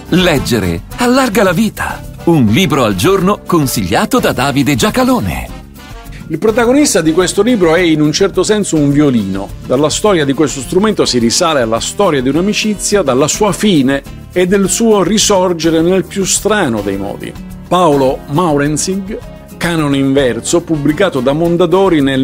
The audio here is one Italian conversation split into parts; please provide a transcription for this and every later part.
Leggere allarga la vita. Un libro al giorno consigliato da Davide Giacalone. Il protagonista di questo libro è in un certo senso un violino. Dalla storia di questo strumento si risale alla storia di un'amicizia, dalla sua fine e del suo risorgere nel più strano dei modi. Paolo Maurensig, Canone in verso, pubblicato da Mondadori nel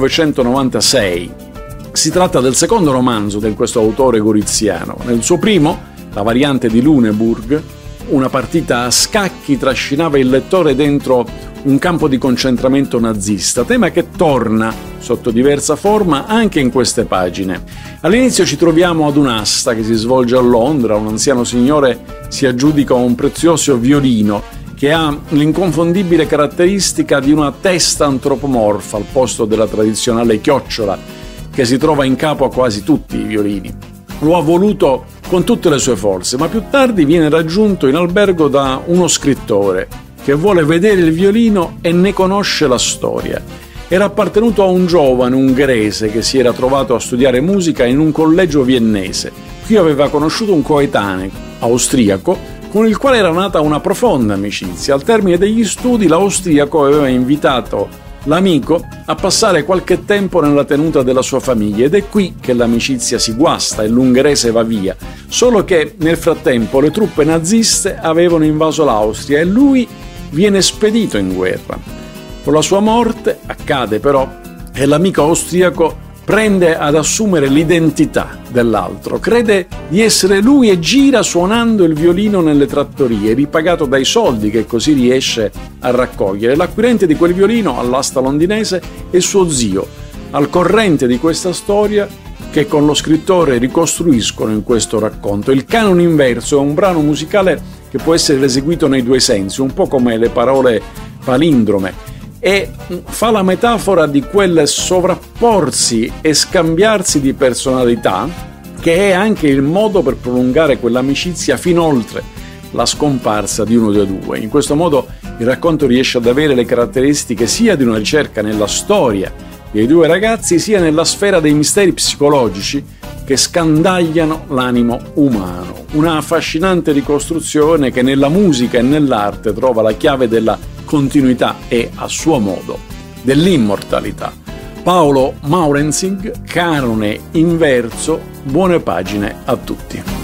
1996. Si tratta del secondo romanzo di questo autore goriziano. Nel suo primo, La variante di Luneburg, una partita a scacchi trascinava il lettore dentro un campo di concentramento nazista, tema che torna sotto diversa forma anche in queste pagine. All'inizio ci troviamo ad un'asta che si svolge a Londra. Un anziano signore si aggiudica un prezioso violino che ha l'inconfondibile caratteristica di una testa antropomorfa al posto della tradizionale chiocciola che si trova in capo a quasi tutti i violini. Lo ha voluto con tutte le sue forze, ma più tardi viene raggiunto in albergo da uno scrittore che vuole vedere il violino e ne conosce la storia. Era appartenuto a un giovane ungherese che si era trovato a studiare musica in un collegio viennese. Qui aveva conosciuto un coetaneo austriaco con il quale era nata una profonda amicizia. Al termine degli studi l'austriaco aveva invitato l'amico a passare qualche tempo nella tenuta della sua famiglia ed è qui che l'amicizia si guasta e l'ungherese va via. Solo che nel frattempo le truppe naziste avevano invaso l'Austria e lui viene spedito in guerra. Con la sua morte accade però che l'amico austriaco prende ad assumere l'identità dell'altro, crede di essere lui e gira suonando il violino nelle trattorie, ripagato dai soldi che così riesce a raccogliere. L'acquirente di quel violino all'asta londinese è suo zio, al corrente di questa storia che con lo scrittore ricostruiscono in questo racconto. Il canone in verso è un brano musicale che può essere eseguito nei due sensi, un po' come le parole palindrome, e fa la metafora di quel sovrapporsi e scambiarsi di personalità che è anche il modo per prolungare quell'amicizia fin oltre la scomparsa di uno dei due. In questo modo il racconto riesce ad avere le caratteristiche sia di una ricerca nella storia dei due ragazzi sia nella sfera dei misteri psicologici che scandagliano l'animo umano. Una affascinante ricostruzione che nella musica e nell'arte trova la chiave della continuità e, a suo modo, dell'immortalità. Paolo Maurensig, Canone in verso, buone pagine a tutti.